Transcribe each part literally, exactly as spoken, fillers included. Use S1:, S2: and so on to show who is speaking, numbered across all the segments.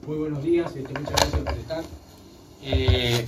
S1: Muy buenos días, este, muchas gracias por estar. Eh,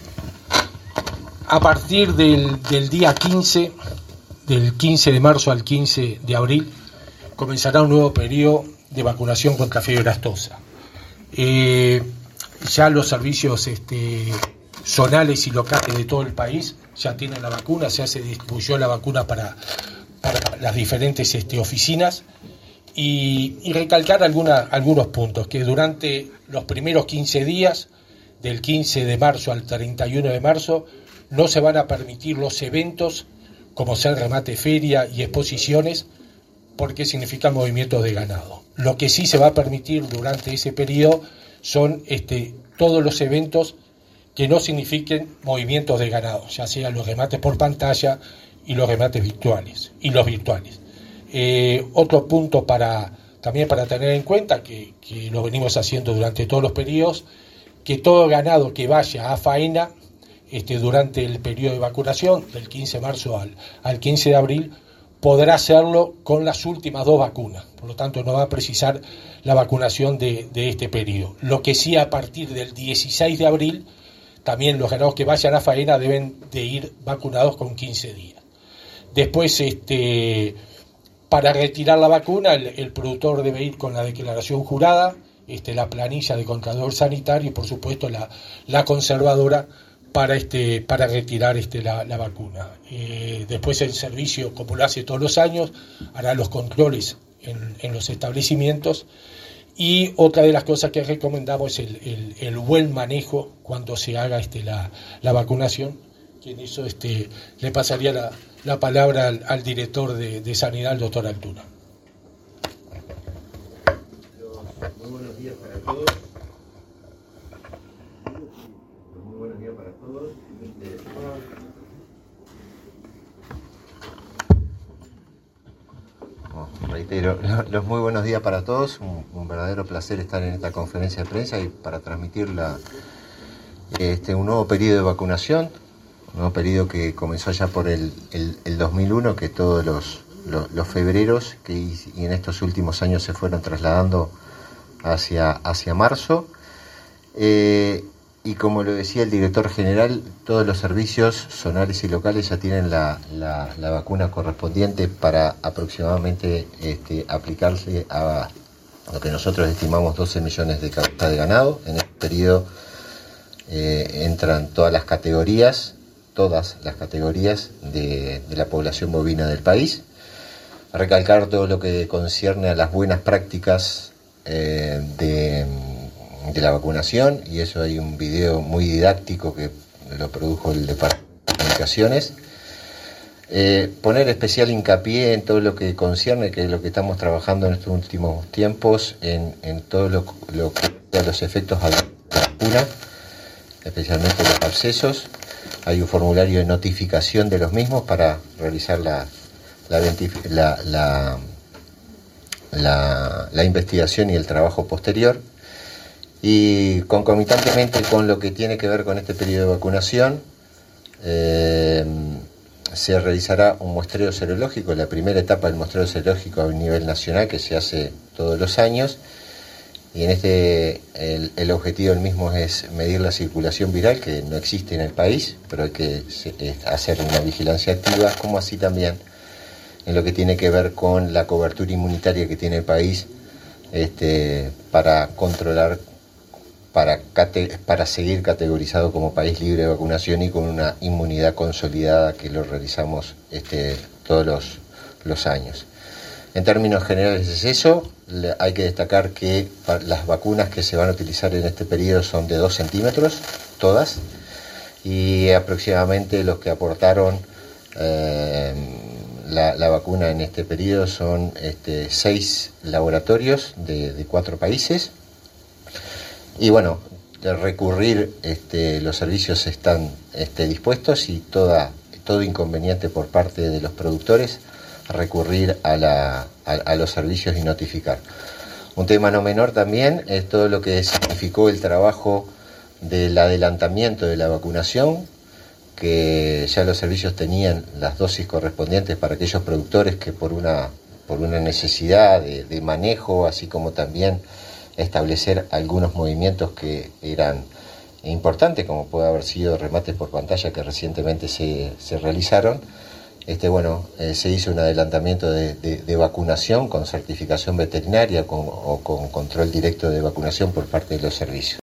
S1: a partir del, del día quince, del quince de marzo al quince de abril, comenzará un nuevo periodo de vacunación contra fiebre aftosa. Eh, ya los servicios este, zonales y locales de todo el país ya tienen la vacuna, ya se distribuyó la vacuna para, para las diferentes este, oficinas. Y, y recalcar alguna, algunos puntos, que durante los primeros quince días, del quince de marzo al treinta y uno de marzo, no se van a permitir los eventos como ser remate feria y exposiciones, porque significan movimientos de ganado. Lo que sí se va a permitir durante ese periodo son este, todos los eventos que no signifiquen movimientos de ganado, ya sean los remates por pantalla y los remates virtuales, y los virtuales. Eh, otro punto para también para tener en cuenta, que, que lo venimos haciendo durante todos los periodos, que todo ganado que vaya a faena este, durante el periodo de vacunación, del quince de marzo al, al quince de abril, podrá hacerlo con las últimas dos vacunas. Por lo tanto, no va a precisar la vacunación de, de este periodo. Lo que sí, a partir del dieciséis de abril, también los ganados que vayan a faena deben de ir vacunados con quince días. Después, este... para retirar la vacuna, el, el productor debe ir con la declaración jurada, este, la planilla de contador sanitario y, por supuesto, la, la conservadora para, este, para retirar este, la, la vacuna. Eh, después el servicio, como lo hace todos los años, hará los controles en, en los establecimientos. Y otra de las cosas que recomendamos es el, el, el buen manejo cuando se haga este, la, la vacunación. Que en eso este, le pasaría la, la palabra al, al director de, de Sanidad, el doctor Altuna.
S2: Muy buenos días para todos. Muy buenos días para todos. Oh, reitero, los muy buenos días para todos. Un, un verdadero placer estar en esta conferencia de prensa y para transmitir la, este, un nuevo periodo de vacunación. Un nuevo periodo que comenzó ya por el, el, el dos mil uno, que todos los, los, los febreros, que y, y en estos últimos años se fueron trasladando hacia, hacia marzo. Eh, y como lo decía el director general, todos los servicios zonales y locales ya tienen la, la, la vacuna correspondiente para aproximadamente este, aplicarse a lo que nosotros estimamos doce millones de cabezas de ganado. En este periodo eh, entran todas las categorías, todas las categorías de, de la población bovina del país. Recalcar todo lo que concierne a las buenas prácticas eh, de, de la vacunación, y eso hay un video muy didáctico que lo produjo el Departamento de Comunicaciones. Eh, poner especial hincapié en todo lo que concierne, que es lo que estamos trabajando en estos últimos tiempos, en, en todo lo, lo que a los efectos de la vacuna, especialmente los abscesos. Hay un formulario de notificación de los mismos para realizar la, la, la, la, la, la investigación y el trabajo posterior. Y concomitantemente con lo que tiene que ver con este periodo de vacunación, eh, se realizará un muestreo serológico, la primera etapa del muestreo serológico a nivel nacional, que se hace todos los años. Y en este el, el objetivo del mismo es medir la circulación viral, que no existe en el país, pero hay que hacer una vigilancia activa, como así también en lo que tiene que ver con la cobertura inmunitaria que tiene el país, este, para controlar, para, cate, para seguir categorizado como país libre de vacunación y con una inmunidad consolidada, que lo realizamos este, todos los, los años. En términos generales es eso. Hay que destacar que las vacunas que se van a utilizar en este periodo son de dos centímetros, todas, y aproximadamente los que aportaron eh, la, la vacuna en este periodo son este, seis laboratorios de, de cuatro países. Y bueno, de recurrir, este, los servicios están este, dispuestos, y toda, todo inconveniente por parte de los productores, recurrir a, la, a, a los servicios y notificar. Un tema no menor también es todo lo que significó el trabajo del adelantamiento de la vacunación, que ya los servicios tenían las dosis correspondientes para aquellos productores que por una, por una necesidad de, de manejo, así como también establecer algunos movimientos que eran importantes, como puede haber sido remates por pantalla que recientemente se, se realizaron. Este, bueno, eh, se hizo un adelantamiento de, de, de vacunación con certificación veterinaria con, o con control directo de vacunación por parte de los servicios.